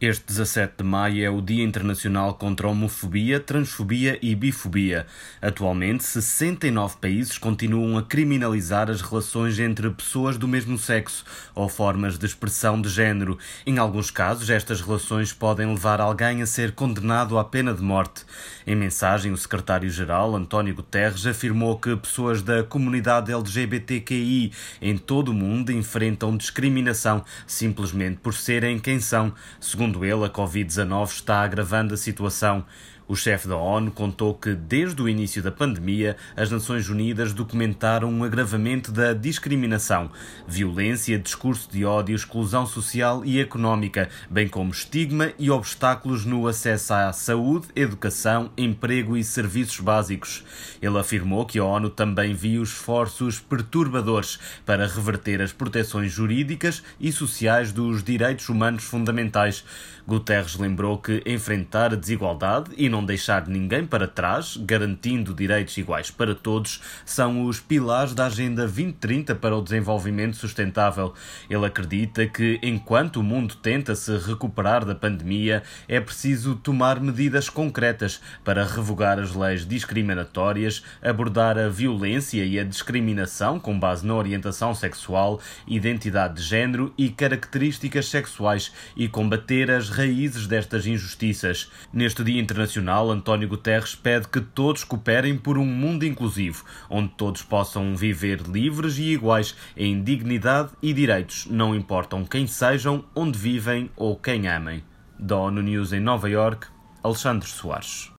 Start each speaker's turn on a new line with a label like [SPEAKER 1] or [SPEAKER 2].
[SPEAKER 1] Este 17 de maio é o Dia Internacional contra a Homofobia, Transfobia e Bifobia. Atualmente, 69 países continuam a criminalizar as relações entre pessoas do mesmo sexo ou formas de expressão de género. Em alguns casos, estas relações podem levar alguém a ser condenado à pena de morte. Em mensagem, o secretário-geral, António Guterres, afirmou que pessoas da comunidade LGBTQI em todo o mundo enfrentam discriminação simplesmente por serem quem são. Segundo ele, a Covid-19 está agravando a situação. O chefe da ONU contou que, desde o início da pandemia, as Nações Unidas documentaram um agravamento da discriminação, violência, discurso de ódio, exclusão social e económica, bem como estigma e obstáculos no acesso à saúde, educação, emprego e serviços básicos. Ele afirmou que a ONU também viu esforços perturbadores para reverter as proteções jurídicas e sociais dos direitos humanos fundamentais. Guterres lembrou que enfrentar a desigualdade e não deixar ninguém para trás, garantindo direitos iguais para todos, são os pilares da Agenda 2030 para o desenvolvimento sustentável. Ele acredita que, enquanto o mundo tenta se recuperar da pandemia, é preciso tomar medidas concretas para revogar as leis discriminatórias, abordar a violência e a discriminação com base na orientação sexual, identidade de género e características sexuais e combater as raízes destas injustiças. Neste Dia Internacional, António Guterres pede que todos cooperem por um mundo inclusivo, onde todos possam viver livres e iguais em dignidade e direitos, não importam quem sejam, onde vivem ou quem amem. Da ONU News em Nova Iorque, Alexandre Soares.